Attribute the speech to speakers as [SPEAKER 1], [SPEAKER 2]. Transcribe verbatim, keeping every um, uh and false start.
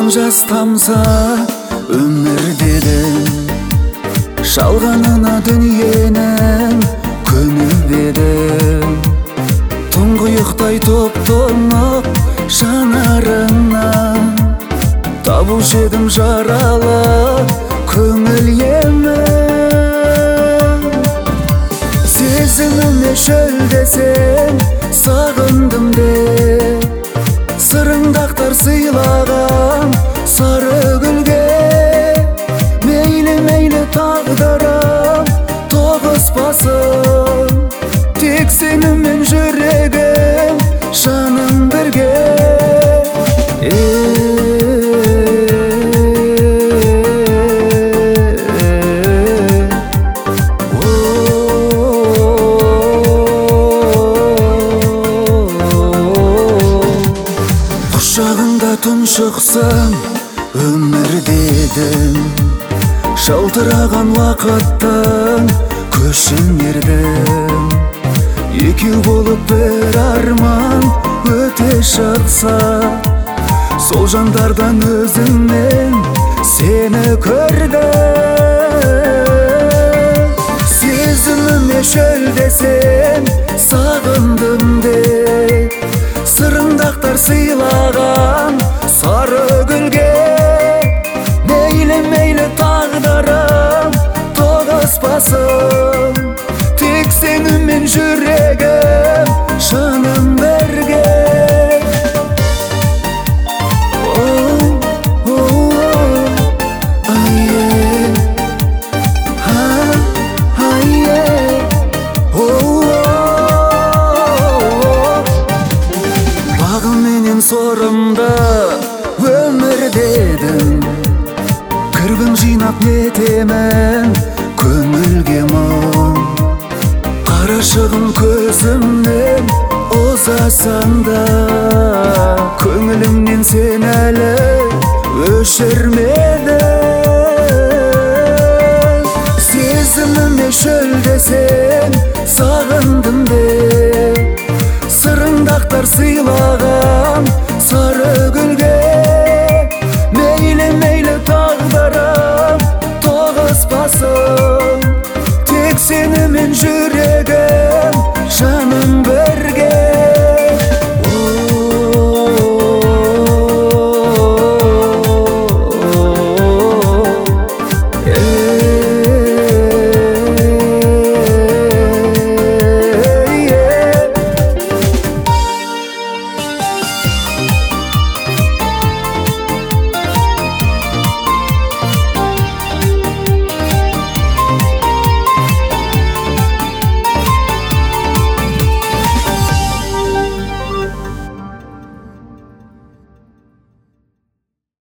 [SPEAKER 1] жас тамса өмір дедің, шалғанына дүниенің көңіл едім. Тұңғиықтай топ-тоңып жанарыңнан табушы едім жаралы көңіл емін. Сезіміме шөлдесең сағындым де, сырыңды ақтар сыйлаған сары гүлге. Мейлі мейлі тағдырым тоғыспасын, тек сенімен жүрегім жаным бірге. Құшағында тұншықсам өмір дедім, жалтыраған уақыттың көшін ердім. Екеу болып бір арман өте шықса, сол жандардан өзіммен сені көрдім. Сезіміме шөлдесем сағындым де, сырыңды ақтар сыйлаған сары гүлге. Мейлі мейлі тағдырым тоғыспасын, тек сенімен жүрегім жаным бірге. Бағыменен сорымды өмір дедім, кірбің жинап етемін көңілге мұң. Қарашығым көзімнен ұзасаң да, көңілімнен сен әлі өшірмедің. Сезіміме шөлдесең сағындым де, сырыңды ақтар сыйлаған